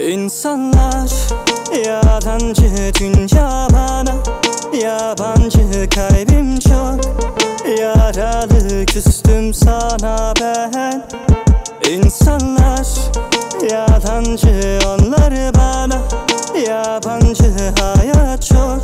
İnsanlar yabancı, dünya bana yabancı, kalbim çok yaralı, küstüm sana ben. İnsanlar yabancı, onlar bana yabancı, hayat çok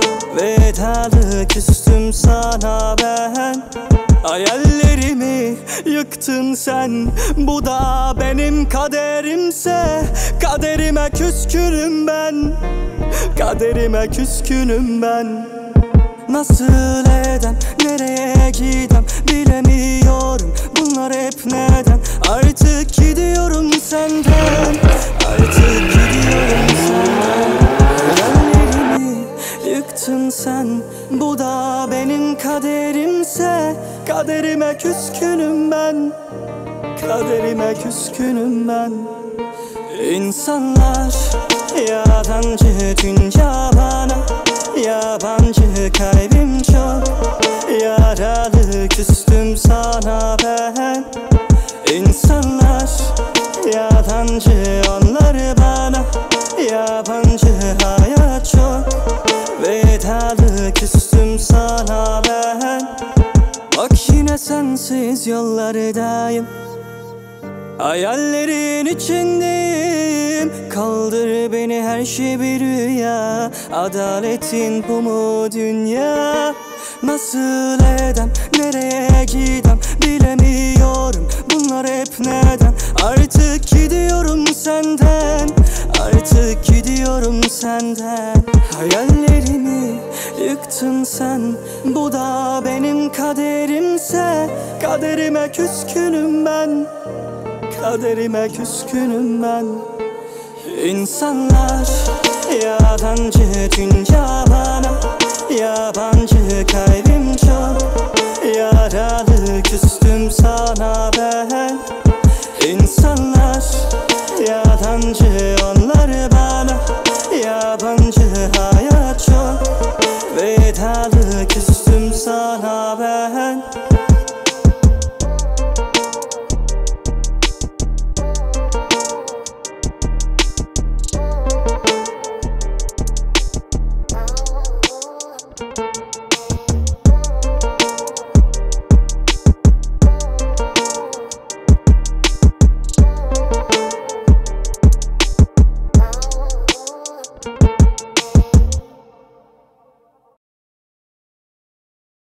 vedalı, küstüm sana ben. Hayallerimi yıktın sen, bu da benim kaderimse kaderime küskünüm ben, kaderime küskünüm ben. Nasıl edem, nereye gidem bilemiyorum, bunlar hep neden? Artık gidiyorum senden, artık gidiyorum senden. Hayallerimi yıktın sen, bu da benim kaderimse kaderime küskünüm ben, kaderime küskünüm ben. İnsanlar yabancı, dünya bana yabancı, kalbim çok yaralı, küstüm sana ben. İnsanlar yabancı, onlar bana yabancı, hayat çok vedalı, küstüm sana ben. Bak yine sensiz yollardayım, hayallerin içindeyim. Kaldır beni, her şey bir rüya, adaletin bu mu dünya? Nasıl edem, nereye gidem bilemiyorum, bunlar hep neden? Artık gidiyorum senden, artık gidiyorum senden. Hayallerimi yıktın sen, bu da benim kaderimse kaderime küskünüm ben, kaderime küskünüm ben. İnsanlar yabancı, dünya